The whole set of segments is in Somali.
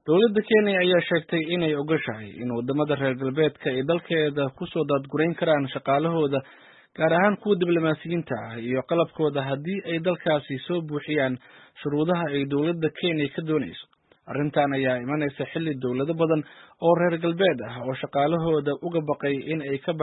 dowladda Kenya ayaa sheegtay inay ogashahay in wadamada reer galbeedka ay dalkeeda ku soo daadgureyn karaan shaqaalahooda gaar ahaan kuwa diblomaasiyiinta ah iyo qalabkooda haddii ay dalkaasi soo buuxiyaan shuruudaha ay dowladda Kenya ka doonayso. Arrintan ayaa imanaysa xilli dowlado badan oo reer galbeed ah oo shaqaalahooda uga baaqay inay ka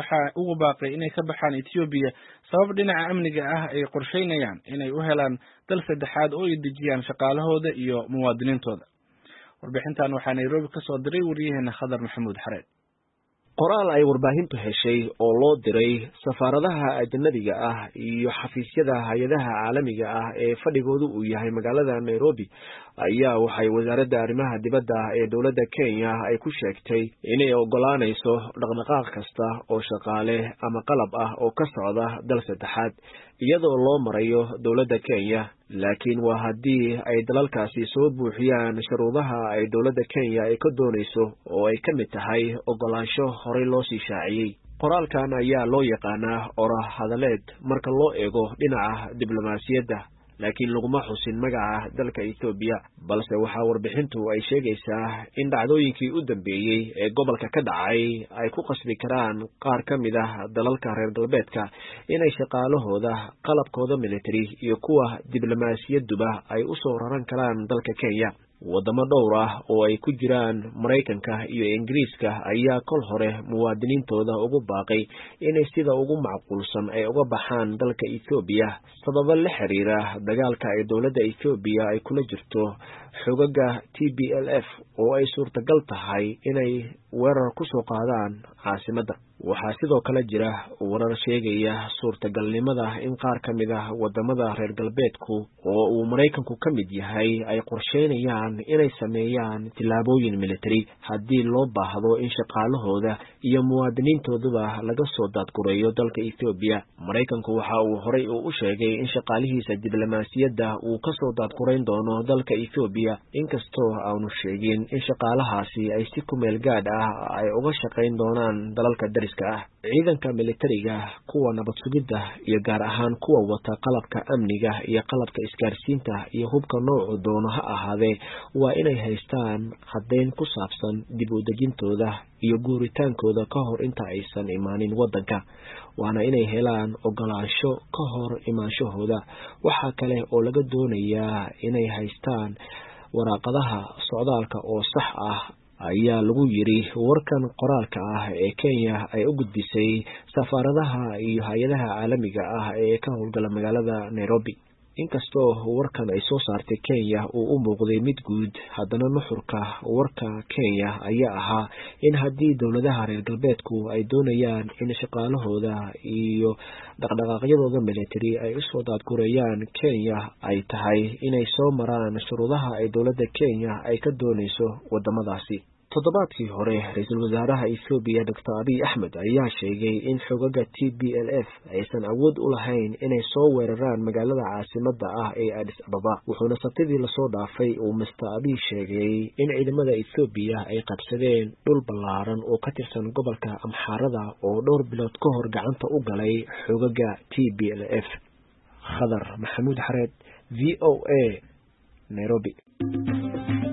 baxaan Ethiopia sabab dhinaca amniga ah ay qorsheynayaan inay u helaan dal saddexaad oo ay dejiyaan shaqaalahooda iyo muwaadiniintooda. warbixintan waxaa Nairobi ka soo diray wariyaheena Khadar Maxamuud Xareed. qoraal ay warbaahintu heshay oo loo diray safaaradaha ajnabiga ah iyo xafiisyada hay'adaha caalamiga ah ee fadhigoodu uu yahay magaalada Nairobi ayaa waxay wasaaradda arrimaha dibadda ee dowladda Kenya ay ku sheegtay inay ogolaanayso dhaqdhaqaaq kasta oo shaqaale ama qalab ah oo ka socda dal saddexaad iyadoo loo marayo dowladda Kenya, laakiin waa haddii ay dalalkaasi soo buuxiyaan shuruudaha ay dowladda Kenya ay ka doonayso oo ay ka mid tahay ogolaansho horey loo sii shaaciyey. qoraalkan ayaa loo yaqaanaa oraah hadaleed marka loo eego dhinaca diblomaasiyadda, laakiin laguma xusin magaca dalka Ethiopia, balse waxaa warbixintu ay sheegaysaa in dhacdooyinkii u dambeeyey ee gobolka ka dhacay ay ku qasbi karaan qaar ka mid ah dalalka reer galbeedka inay shaqaalahooda, qalabkooda military iyo kuwa diblomaasiyaduba ay u soo raran karaan dalka Kenya. wadamo dhowr ah oo ay ku jiraan Mareykanka iyo Ingiriiska ayaa kol hore muwaadiniintooda ugu baaqay inay sida ugu macquulsan ay uga baxaan dalka Ethiopia sababo la xiriira dagaalka ay dowladda Ethiopia ay kula jirto xogaga TPLF oo ay suurtagal tahay inay weerar ku soo qaadaan caasimadda. waxaa sidoo kale jira warar sheegaya suurtagalnimada in qaar ka mid ah wadamada reer galbeedku oo uu Mareykanku ka mid yahay ay qorsheynayaan inay sameeyaan tillaabooyin military haddii loo baahdo in shaqaalahooda iyo muwaadiniintooduba laga soo daadgureeyo dalka Ethiopia. Mareykanku waxa uu horey u sheegay in shaqaalihiisa diblomaasiyadda uu ka soo daadgureyn doono dalka Ethiopia, inkastoo aanu sheegin in shaqaalahaasi ay si ku meel gaadh ah ay uga shaqayn doonaan dalalka dariska ah. ciidanka militariga, kuwa nabad sugidda iyo gaar ahaan kuwa wata qalabka amniga iyo qalabka isgaarsiinta iyo hubka noocu doono ha ahaadee waa inay haystaan caddayn ku saabsan dib u dejintooda iyo guuritaankooda ka hor inta aysan imaanin waddanka, waana inay helaan ogolaansho ka hor imaanshahooda. waxaa kale oo laga doonayaa inay haystaan waraaqadaha socdaalka oo sax ah, ayaa lagu yiri warkan qoraalka ah ee Kenya ay u gudbisay safaaradaha iyo hay'adaha caalamiga ah ee ka howlgala magaalada Nairobi. inkastoo warkan ay soo saartay Kenya uu u muuqday mid guud, haddana nuxurka warka Kenya ayaa ahaa in haddii dowladaha reer galbeedku ay doonayaan in shaqaalahooda iyo dhaqdhaqaaqyadooda military ay u soo daadgureeyaan Kenya ay tahay inay soo maraan shuruudaha ay dowladda Kenya ay ka doonayso wadamadaasi. toddobaadkii hore ra'iisul wasaaraha Ethiopia Dr. Abiy Ahmed ayaa sheegay in xogaga TPLF aysan awood u lahayn inay soo weeraraan magaalada caasimadda ah ee Addis Ababa, wuxuuna sabtidii lasoo dhaafay uu Mr. Abiy sheegay in ciidamada Ethiopia ay qabsadeen dhul ballaaran oo ka tirsan gobolka Amxaarada oo dhowr bilood ka hor gacanta u galay xogaga TPLF. Khadar Maxamuud Xareed, VOA, Nairobi.